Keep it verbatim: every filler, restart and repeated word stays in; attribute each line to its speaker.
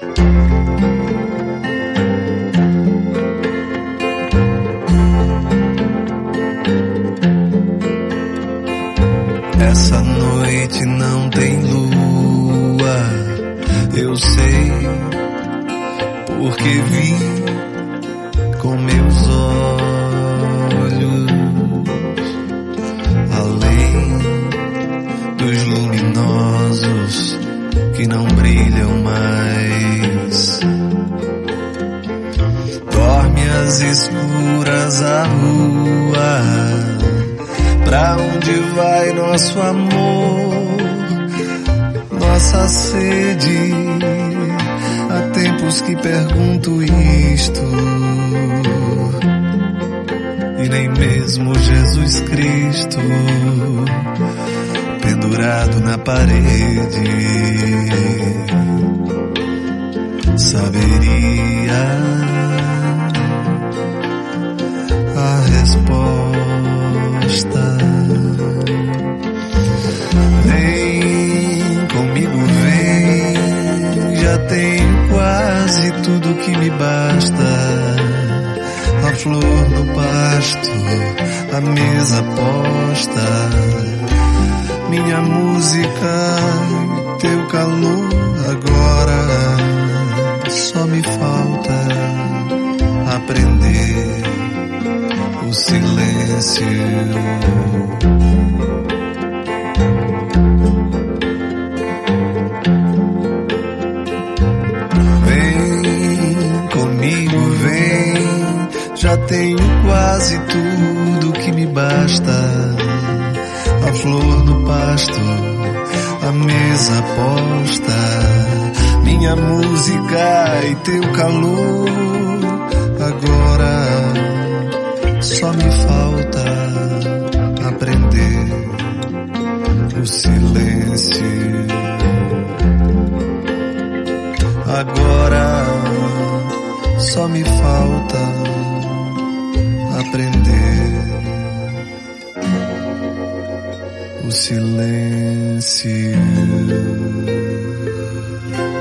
Speaker 1: Essa noite não tem lua, eu sei, porque vi com meus olhos, além dos luminosos que não brilham mais. Dorme às escuras a rua, pra onde vai nosso amor, nossa sede? Há tempos que pergunto isto, e nem mesmo Jesus Cristo, pendurado na parede, saberia a resposta. Vem comigo, vem, já tenho quase tudo que me basta. A flor no pasto, a mesa posta, minha música, teu calor. Agora só me falta aprender o silêncio. Vem comigo, vem, já tenho quase tudo que me basta. A flor no pasto, a mesa posta, minha música e teu calor. Agora só me falta aprender o silêncio. Agora só me falta aprender o silêncio.